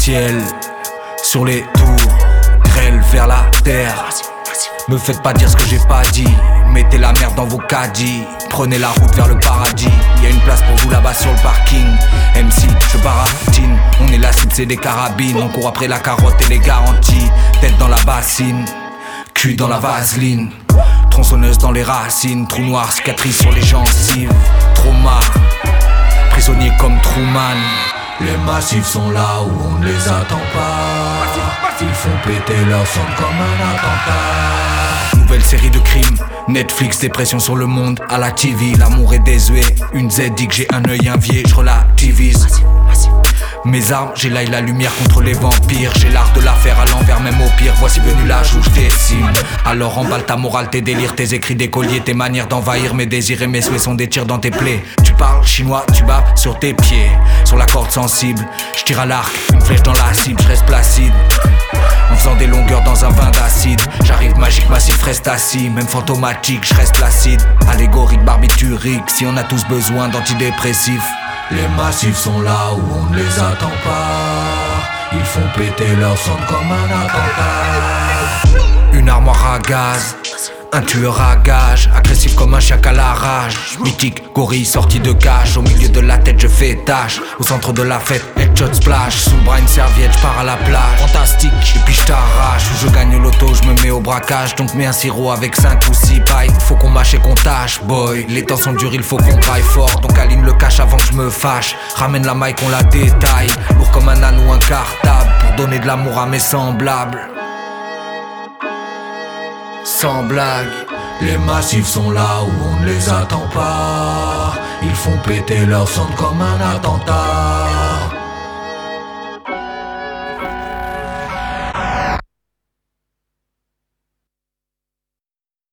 ciel, sur les tours, grêle vers la terre. Me faites pas dire ce que j'ai pas dit. Mettez la merde dans vos caddies. Prenez la route vers le paradis. Y'a une place pour vous là-bas sur le parking. MC, je baratine. On est la cible, c'est des carabines. On court après la carotte et les garanties. Tête dans la bassine, cul dans la vaseline. Tronçonneuse dans les racines. Trou noir, cicatrice sur les gencives. Trauma, prisonnier comme Truman. Les massifs sont là où on ne les attend pas. Ils font péter leur son comme un attentat. Nouvelle série de crimes, Netflix, dépression sur le monde. À la TV, l'amour est désuet. Une Z dit que j'ai un œil invié, je relativise. Mes armes, j'ai l'ail, la lumière contre les vampires. J'ai l'art de la faire à l'envers, même au pire. Voici venu l'âge où je décime. Alors emballe ta morale, tes délires, tes écrits d'écolier, tes manières d'envahir mes désirs et mes souhaits sont des tirs dans tes plaies. Tu parles chinois, tu bats sur tes pieds, sur la corde sensible. Je tire à l'arc, une flèche dans la cible, je reste placide. En faisant des longueurs dans un vin d'acide. J'arrive magique, massif, reste assis. Même fantomatique, je reste placide. Allégorique, barbiturique, si on a tous besoin d'antidépressifs. Les massifs sont là où on ne les attend pas. Ils font péter leur son comme un attentat. Une armoire à gaz, un tueur à gage, agressif comme un chacal à rage. Mythique, gorille sorti de cage. Au milieu de la tête je fais tâche. Au centre de la fête, headshot splash. Sous le bras une serviette, je pars à la plage. Fantastique, et puis je t'arrache. Où je gagne l'auto, je me mets au braquage. Donc mets un sirop avec 5 ou 6 pailles. Faut qu'on mâche et qu'on tâche, boy. Les temps sont durs, il faut qu'on braille fort. Donc aligne le cash avant que je me fâche. Ramène la maille qu'on la détaille. Lourd comme un âne ou un cartable. Pour donner de l'amour à mes semblables. Sans blague. Les massifs sont là où on ne les attend pas. Ils font péter leur son comme un attentat.